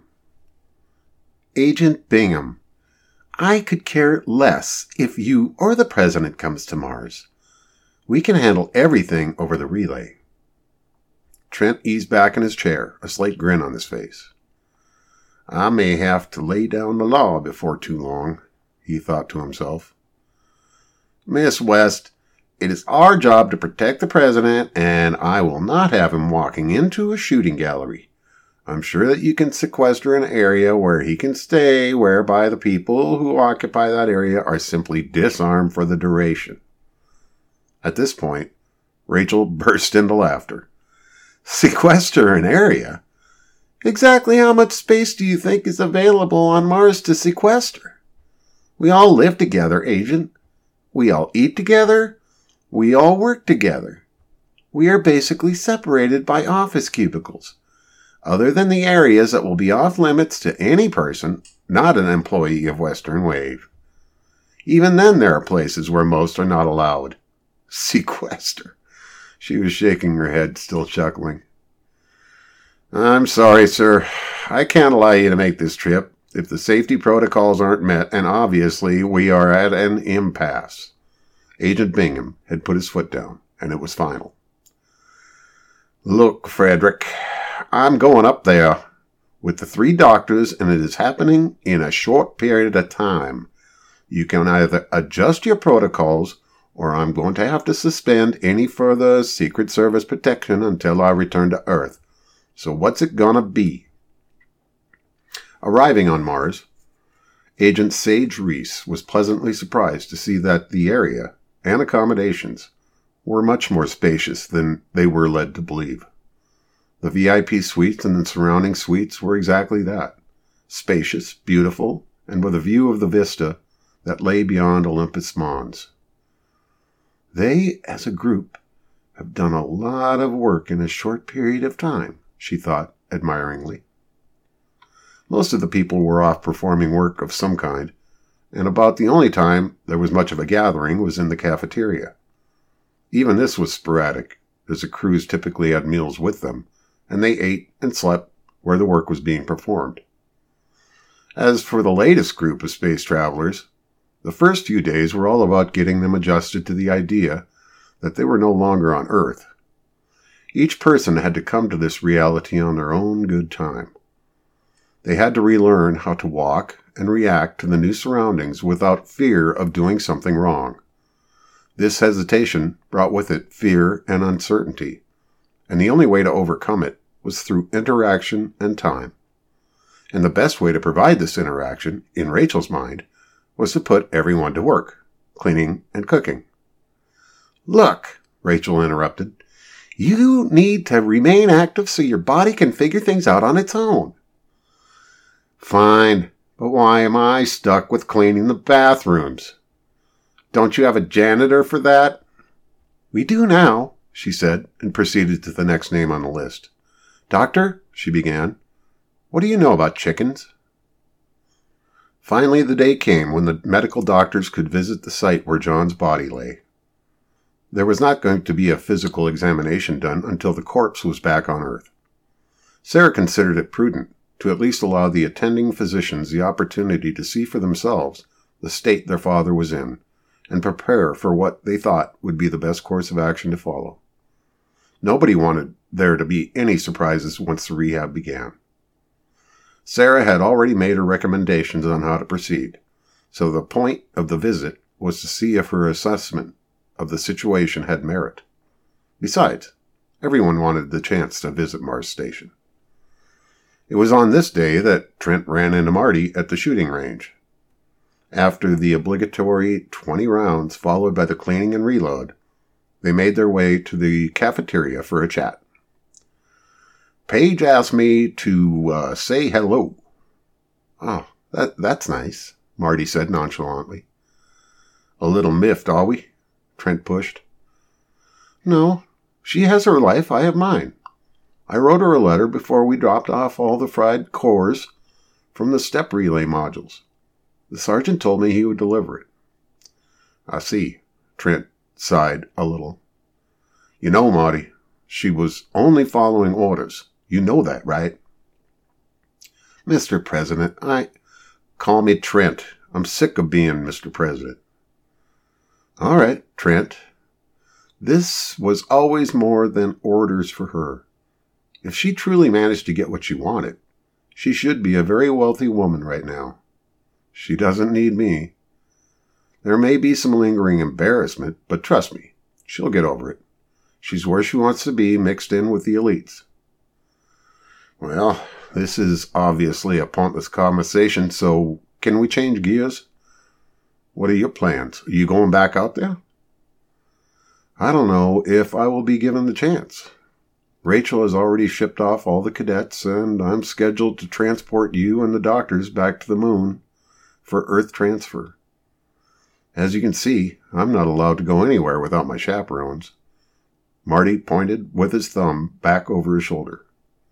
Agent Bingham, I could care less if you or the president comes to Mars. We can handle everything over the relay. Trent eased back in his chair, a slight grin on his face. I may have to lay down the law before too long, he thought to himself. Miss West, it is our job to protect the president, and I will not have him walking into a shooting gallery. I'm sure that you can sequester an area where he can stay, whereby the people who occupy that area are simply disarmed for the duration. At this point, Rachel burst into laughter. Sequester an area? Exactly how much space do you think is available on Mars to sequester? We all live together, Agent. We all eat together. We all work together. We are basically separated by office cubicles, other than the areas that will be off limits to any person, not an employee of Western Wave. Even then there are places where most are not allowed. Sequester. She was shaking her head, still chuckling. I'm sorry, sir. I can't allow you to make this trip if the safety protocols aren't met, and obviously we are at an impasse. Agent Bingham had put his foot down, and it was final. Look, Frederick, I'm going up there with the three doctors, and it is happening in a short period of time. You can either adjust your protocols, or I'm going to have to suspend any further Secret Service protection until I return to Earth. So what's it gonna be? Arriving on Mars, Agent Sage Reese was pleasantly surprised to see that the area and accommodations were much more spacious than they were led to believe. The V I P suites and the surrounding suites were exactly that, spacious, beautiful, and with a view of the vista that lay beyond Olympus Mons. They, as a group, have done a lot of work in a short period of time, she thought admiringly. Most of the people were off performing work of some kind, and about the only time there was much of a gathering was in the cafeteria. Even this was sporadic, as the crews typically had meals with them, and they ate and slept where the work was being performed. As for the latest group of space travelers, the first few days were all about getting them adjusted to the idea that they were no longer on Earth. Each person had to come to this reality on their own good time. They had to relearn how to walk and react to the new surroundings without fear of doing something wrong. This hesitation brought with it fear and uncertainty, and the only way to overcome it was through interaction and time. And the best way to provide this interaction, in Rachel's mind, was to put everyone to work, cleaning and cooking. "Look," Rachel interrupted, "you need to remain active so your body can figure things out on its own." "Fine, but why am I stuck with cleaning the bathrooms? Don't you have a janitor for that?" "We do now," she said, and proceeded to the next name on the list. "Doctor," she began, "what do you know about chickens?" Finally, the day came when the medical doctors could visit the site where John's body lay. There was not going to be a physical examination done until the corpse was back on Earth. Sarah considered it prudent to at least allow the attending physicians the opportunity to see for themselves the state their father was in, and prepare for what they thought would be the best course of action to follow. Nobody wanted there to be any surprises once the rehab began. Sarah had already made her recommendations on how to proceed, so the point of the visit was to see if her assessment of the situation had merit. Besides, everyone wanted the chance to visit Mars Station. It was on this day that Trent ran into Marty at the shooting range. After the obligatory twenty rounds followed by the cleaning and reload, they made their way to the cafeteria for a chat. "Paige asked me to uh, say hello." "Oh, that that's nice," Marty said nonchalantly. "A little miffed, are we?" Trent pushed. "No, she has her life, I have mine. I wrote her a letter before we dropped off all the fried cores from the step relay modules. The sergeant told me he would deliver it." "I see," Trent sighed a little. "You know, Marty, she was only following orders. You know that, right?" "Mister President, I—" "Call me Trent. I'm sick of being Mister President." "All right, Trent." This was always more than orders for her. If she truly managed to get what she wanted, she should be a very wealthy woman right now. She doesn't need me. There may be some lingering embarrassment, but trust me, she'll get over it. She's where she wants to be, mixed in with the elites. "Well, this is obviously a pointless conversation, so can we change gears? What are your plans? Are you going back out there?" "I don't know if I will be given the chance. Rachel has already shipped off all the cadets, and I'm scheduled to transport you and the doctors back to the moon for Earth transfer. As you can see, I'm not allowed to go anywhere without my chaperones." Marty pointed with his thumb back over his shoulder.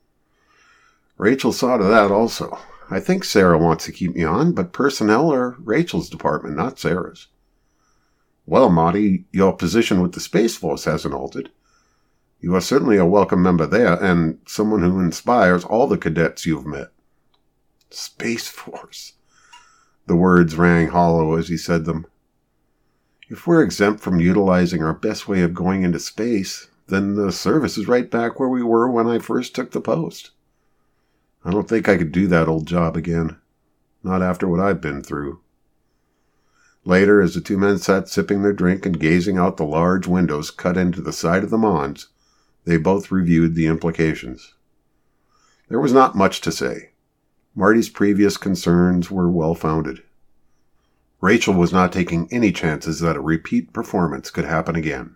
"Rachel saw to that also. I think Sarah wants to keep me on, but personnel are Rachel's department, not Sarah's." "Well, Marty, your position with the Space Force hasn't altered. You are certainly a welcome member there, and someone who inspires all the cadets you've met." Space Force. The words rang hollow as he said them. If we're exempt from utilizing our best way of going into space, then the service is right back where we were when I first took the post. I don't think I could do that old job again. Not after what I've been through. Later, as the two men sat sipping their drink and gazing out the large windows cut into the side of the Mons, they both reviewed the implications. There was not much to say. Marty's previous concerns were well-founded. Rachel was not taking any chances that a repeat performance could happen again.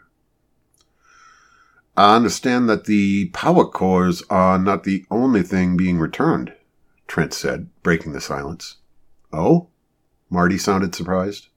I understand that the power cores are not the only thing being returned, Trent said, breaking the silence. Oh? Marty sounded surprised.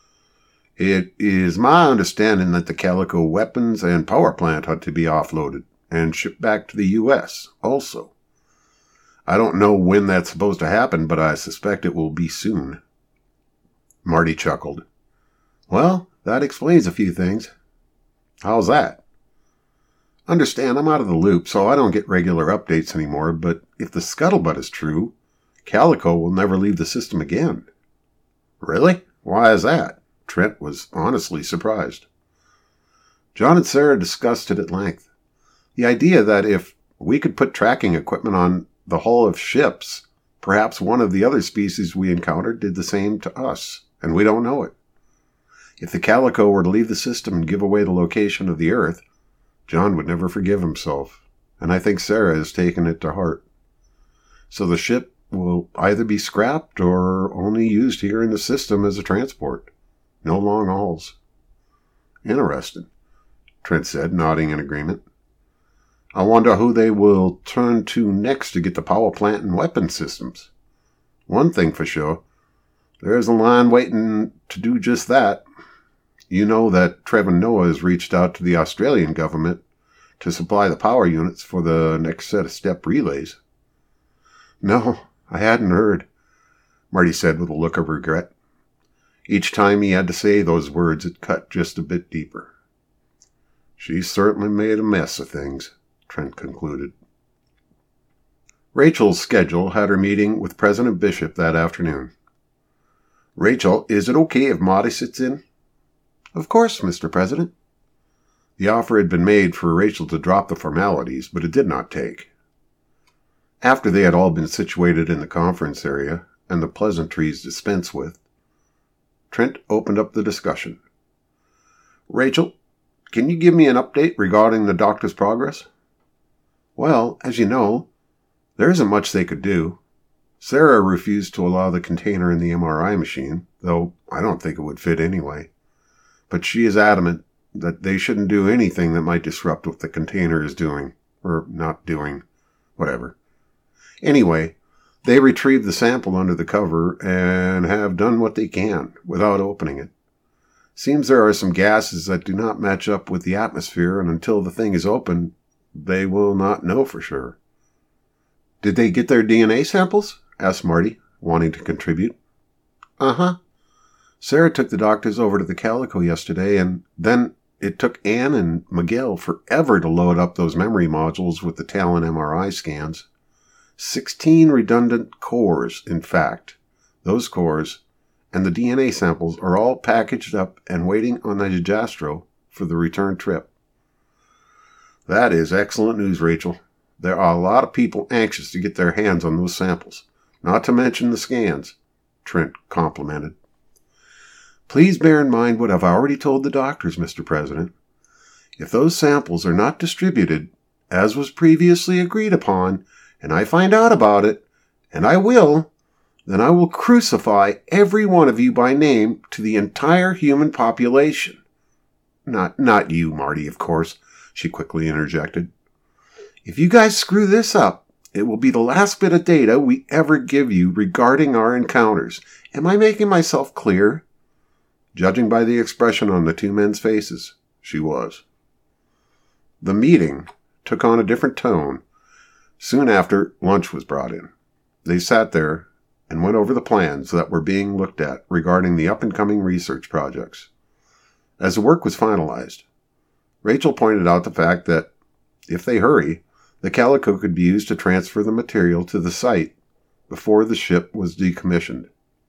It is my understanding that the Calico weapons and power plant are to be offloaded and shipped back to the U S also. I don't know when that's supposed to happen, but I suspect it will be soon. Marty chuckled. Well, that explains a few things. How's that? Understand, I'm out of the loop, so I don't get regular updates anymore, but if the scuttlebutt is true, Calico will never leave the system again. Really? Why is that? Trent was honestly surprised. John and Sarah discussed it at length. The idea that if we could put tracking equipment on the hull of ships, perhaps one of the other species we encountered did the same to us, and we don't know it. If the Calico were to leave the system and give away the location of the Earth, John would never forgive himself, and I think Sarah has taken it to heart. So the ship will either be scrapped or only used here in the system as a transport. No long hauls. Interesting, Trent said, nodding in agreement. I wonder who they will turn to next to get the power plant and weapon systems. One thing for sure, there is a line waiting to do just that. You know that Trevor Noah has reached out to the Australian government to supply the power units for the next set of step relays. No, I hadn't heard, Marty said with a look of regret. Each time he had to say those words, it cut just a bit deeper. She's certainly made a mess of things, Trent concluded. Rachel's schedule had her meeting with President Bishop that afternoon. Rachel, is it okay if Marty sits in? Of course, Mister President. The offer had been made for Rachel to drop the formalities, but it did not take. After they had all been situated in the conference area and the pleasantries dispensed with, Trent opened up the discussion. Rachel, can you give me an update regarding the doctor's progress? Well, as you know, there isn't much they could do. Sarah refused to allow the container in the M R I machine, though I don't think it would fit anyway. But she is adamant that they shouldn't do anything that might disrupt what the container is doing, or not doing, whatever. Anyway, they retrieved the sample under the cover and have done what they can without opening it. Seems there are some gases that do not match up with the atmosphere, and until the thing is open, they will not know for sure. Did they get their D N A samples? Asked Marty, wanting to contribute. Uh-huh. Sarah took the doctors over to the Calico yesterday, and then it took Anne and Miguel forever to load up those memory modules with the Talon M R I scans. Sixteen redundant cores, in fact. Those cores and the D N A samples are all packaged up and waiting on the Jastro for the return trip. That is excellent news, Rachel. There are a lot of people anxious to get their hands on those samples, not to mention the scans, Trent complimented. Please bear in mind what I've already told the doctors, Mister President. If those samples are not distributed, as was previously agreed upon, and I find out about it, and I will, then I will crucify every one of you by name to the entire human population. Not, not you, Marty, of course, she quickly interjected. If you guys screw this up, it will be the last bit of data we ever give you regarding our encounters. Am I making myself clear? Judging by the expression on the two men's faces, she was. The meeting took on a different tone. Soon after, lunch was brought in. They sat there and went over the plans that were being looked at regarding the up-and-coming research projects. As the work was finalized, Rachel pointed out the fact that, if they hurry, the Calico could be used to transfer the material to the site before the ship was decommissioned.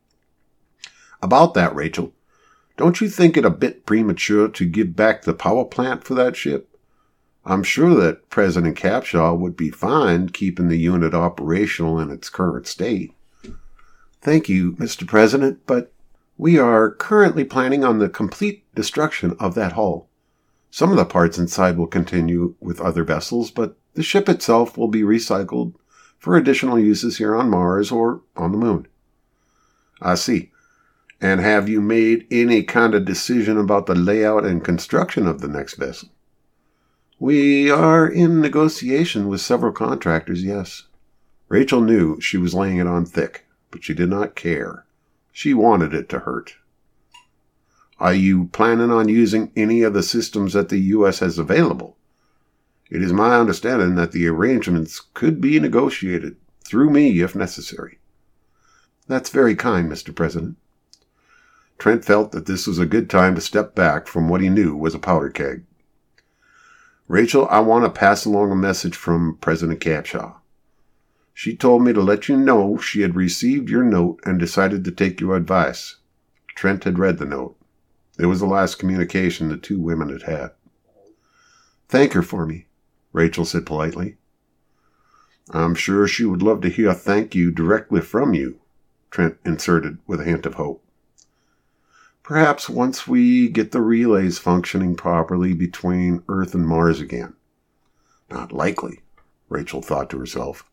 About that, Rachel, don't you think it a bit premature to give back the power plant for that ship? I'm sure that President Capshaw would be fine keeping the unit operational in its current state. Thank you, Mister President, but we are currently planning on the complete destruction of that hull. Some of the parts inside will continue with other vessels, but the ship itself will be recycled for additional uses here on Mars or on the Moon. I see. And have you made any kind of decision about the layout and construction of the next vessel? We are in negotiation with several contractors, yes. Rachel knew she was laying it on thick, but she did not care. She wanted it to hurt. Are you planning on using any of the systems that the U S has available? It is my understanding that the arrangements could be negotiated through me if necessary. That's very kind, Mister President. Trent felt that this was a good time to step back from what he knew was a powder keg. Rachel, I want to pass along a message from President Capshaw. She told me to let you know she had received your note and decided to take your advice. Trent had read the note. It was the last communication the two women had had. Thank her for me, Rachel said politely. I'm sure she would love to hear a thank you directly from you, Trent inserted with a hint of hope. Perhaps once we get the relays functioning properly between Earth and Mars again. Not likely, Rachel thought to herself.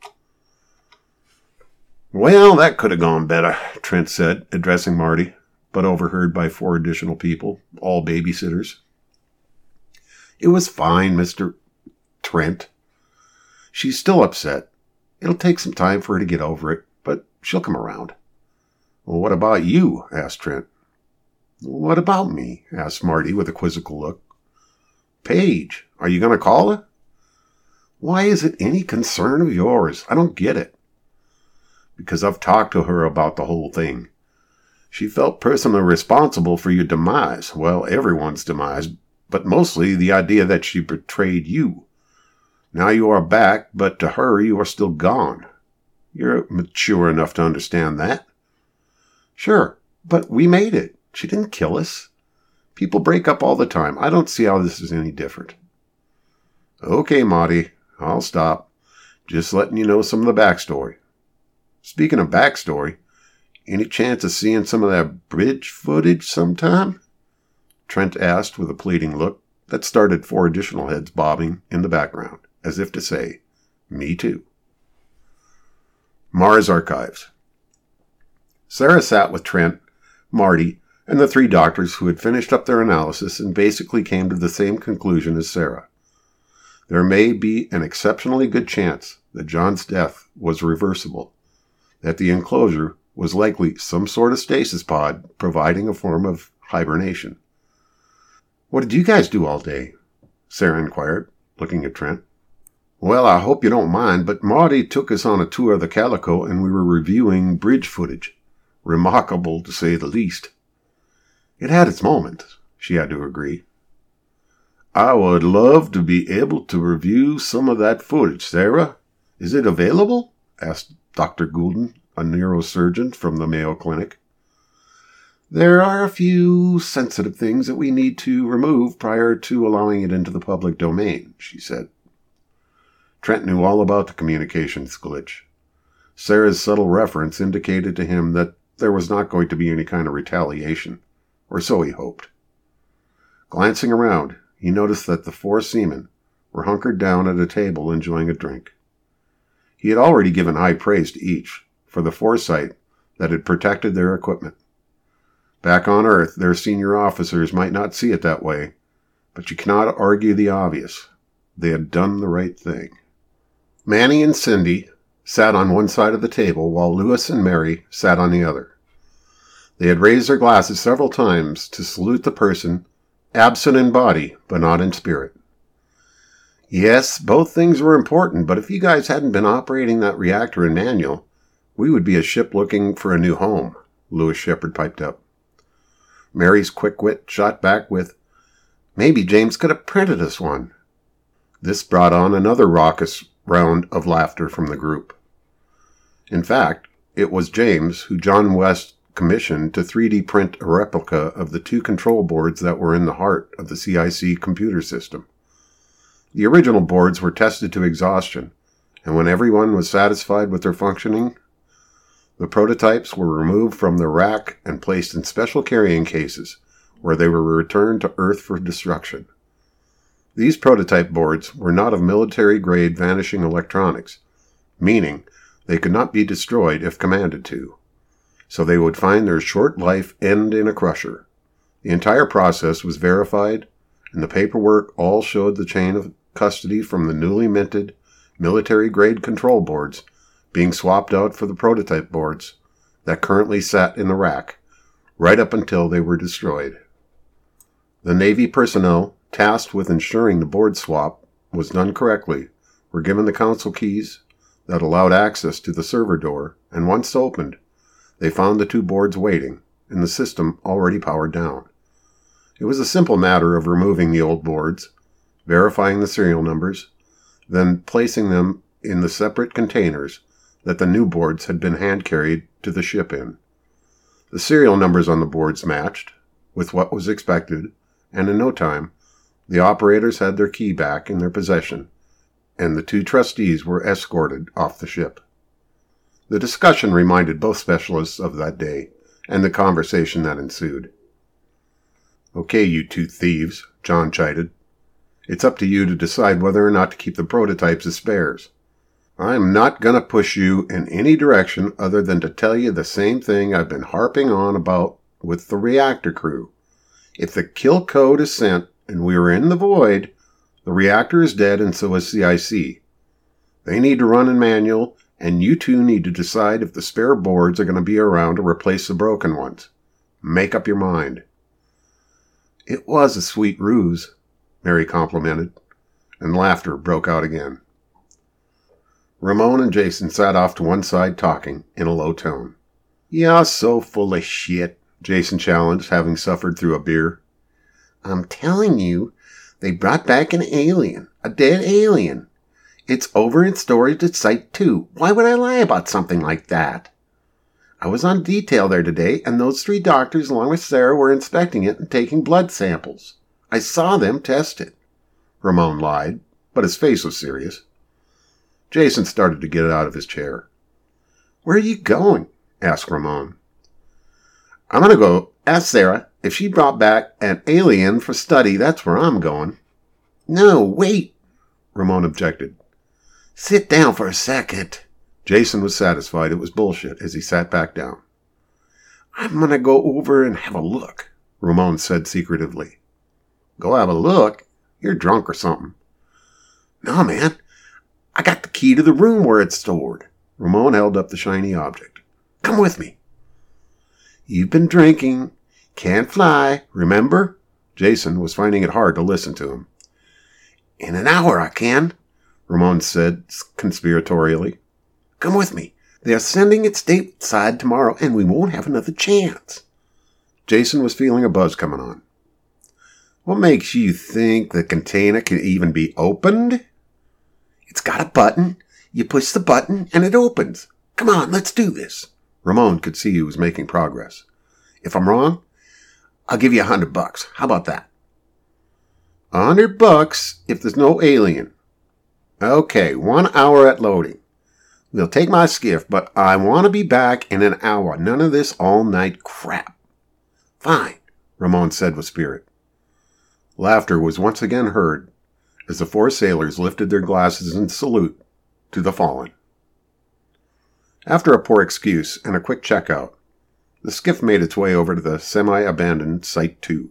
Well, that could have gone better, Trent said, addressing Marty, but overheard by four additional people, all babysitters. It was fine, Mister Trent. She's still upset. It'll take some time for her to get over it, but she'll come around. Well, what about you? Asked Trent. What about me? Asked Marty with a quizzical look. Paige, are you going to call her? Why is it any concern of yours? I don't get it. Because I've talked to her about the whole thing. She felt personally responsible for your demise, well, everyone's demise, but mostly the idea that she betrayed you. Now you are back, but to her you are still gone. You're mature enough to understand that. Sure, but we made it. She didn't kill us. People break up all the time. I don't see how this is any different. Okay, Marty, I'll stop. Just letting you know some of the backstory. Speaking of backstory, any chance of seeing some of that bridge footage sometime? Trent asked with a pleading look that started four additional heads bobbing in the background, as if to say, me too. Mars Archives. Sarah sat with Trent, Marty, and the three doctors who had finished up their analysis and basically came to the same conclusion as Sarah. There may be an exceptionally good chance that John's death was reversible, that the enclosure was likely some sort of stasis pod providing a form of hibernation. What did you guys do all day? Sarah inquired, looking at Trent. Well, I hope you don't mind, but Marty took us on a tour of the Calico and we were reviewing bridge footage. Remarkable, to say the least. It had its moments, she had to agree. I would love to be able to review some of that footage, Sarah. Is it available? Asked Doctor Goulden, a neurosurgeon from the Mayo Clinic. There are a few sensitive things that we need to remove prior to allowing it into the public domain, she said. Trent knew all about the communications glitch. Sarah's subtle reference indicated to him that there was not going to be any kind of retaliation, or so he hoped. Glancing around, he noticed that the four seamen were hunkered down at a table enjoying a drink. He had already given high praise to each for the foresight that had protected their equipment. Back on Earth, their senior officers might not see it that way, but you cannot argue the obvious. They had done the right thing. Manny and Cindy sat on one side of the table while Lewis and Mary sat on the other. They had raised their glasses several times to salute the person, absent in body but not in spirit. Yes, both things were important, but if you guys hadn't been operating that reactor in manual, we would be a ship looking for a new home, Lewis Shepard piped up. Mary's quick wit shot back with, maybe James could have printed us one. This brought on another raucous round of laughter from the group. In fact, it was James who John West commissioned to three D print a replica of the two control boards that were in the heart of the C I C computer system. The original boards were tested to exhaustion, and when everyone was satisfied with their functioning, the prototypes were removed from the rack and placed in special carrying cases, where they were returned to Earth for destruction. These prototype boards were not of military-grade vanishing electronics, meaning they could not be destroyed if commanded to, so they would find their short life end in a crusher. The entire process was verified, and the paperwork all showed the chain of custody from the newly minted military-grade control boards being swapped out for the prototype boards that currently sat in the rack, right up until they were destroyed. The Navy personnel tasked with ensuring the board swap was done correctly were given the console keys that allowed access to the server door, and once opened, they found the two boards waiting, and the system already powered down. It was a simple matter of removing the old boards, verifying the serial numbers, then placing them in the separate containers that the new boards had been hand-carried to the ship in. The serial numbers on the boards matched with what was expected, and in no time, the operators had their key back in their possession, and the two trustees were escorted off the ship. The discussion reminded both specialists of that day, and the conversation that ensued. "Okay, you two thieves," John chided. "It's up to you to decide whether or not to keep the prototypes as spares. I'm not going to push you in any direction other than to tell you the same thing I've been harping on about with the reactor crew. If the kill code is sent and we are in the void, the reactor is dead and so is C I C. They need to run in manual, and you two need to decide if the spare boards are going to be around to replace the broken ones. Make up your mind." "It was a sweet ruse," Mary complimented, and laughter broke out again. Ramon and Jason sat off to one side talking in a low tone. "You're so full of shit," Jason challenged, having suffered through a beer. "I'm telling you, they brought back an alien, a dead alien. It's over in storage at Site two. Why would I lie about something like that? I was on detail there today, and those three doctors along with Sarah were inspecting it and taking blood samples. I saw them test it." Ramon lied, but his face was serious. Jason started to get out of his chair. "Where are you going?" asked Ramon. "I'm going to go ask Sarah if she brought back an alien for study. That's where I'm going." "No, wait," Ramon objected. "Sit down for a second." Jason was satisfied it was bullshit as he sat back down. "I'm going to go over and have a look," Ramon said secretively. "Go have a look? You're drunk or something." "No, man. I got the key to the room where it's stored." Ramon held up the shiny object. "Come with me." "You've been drinking. Can't fly, remember?" Jason was finding it hard to listen to him. "In an hour I can," Ramon said conspiratorially. "Come with me. They are sending it stateside tomorrow, and we won't have another chance." Jason was feeling a buzz coming on. "What makes you think the container can even be opened?" "It's got a button. You push the button, and it opens. Come on, let's do this." Ramon could see he was making progress. "If I'm wrong, I'll give you a hundred bucks. How about that?" A hundred bucks if there's no alien. Okay, one hour at loading. We'll take my skiff, but I want to be back in an hour. None of this all-night crap. Fine, Ramon said with spirit. Laughter was once again heard as the four sailors lifted their glasses in salute to the fallen. After a poor excuse and a quick checkout, the skiff made its way over to the semi-abandoned Site two,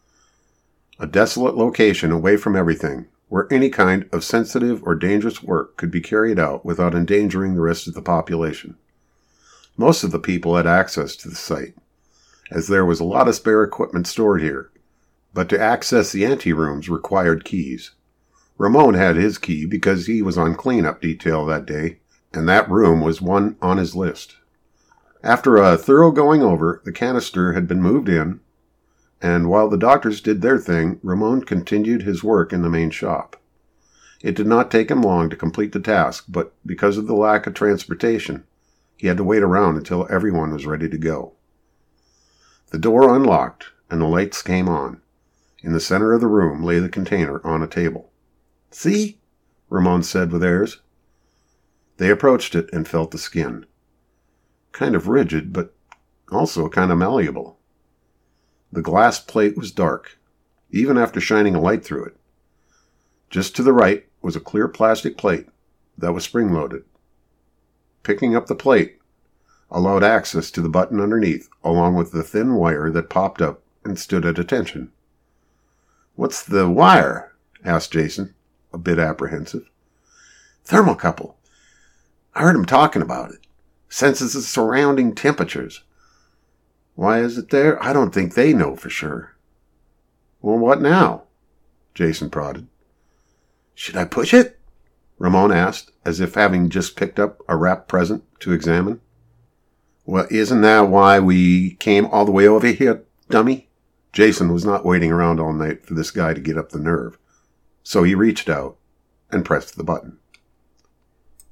a desolate location away from everything, where any kind of sensitive or dangerous work could be carried out without endangering the rest of the population. Most of the people had access to the site, as there was a lot of spare equipment stored here, but to access the anterooms required keys. Ramon had his key because he was on cleanup detail that day, and that room was one on his list. After a thorough going over, the canister had been moved in, and while the doctors did their thing, Ramon continued his work in the main shop. It did not take him long to complete the task, but because of the lack of transportation, he had to wait around until everyone was ready to go. The door unlocked, and the lights came on. In the center of the room lay the container on a table. See? Ramon said with airs. They approached it and felt the skin. Kind of rigid, but also kind of malleable. The glass plate was dark, even after shining a light through it. Just to the right was a clear plastic plate that was spring-loaded. Picking up the plate allowed access to the button underneath, along with the thin wire that popped up and stood at attention. "What's the wire?" asked Jason, a bit apprehensive. "Thermocouple. I heard him talking about it. Senses the surrounding temperatures. Why is it there? I don't think they know for sure." "Well, what now?" Jason prodded. "Should I push it?" Ramon asked, as if having just picked up a wrapped present to examine. "Well, isn't that why we came all the way over here, dummy?" Jason was not waiting around all night for this guy to get up the nerve, so he reached out and pressed the button.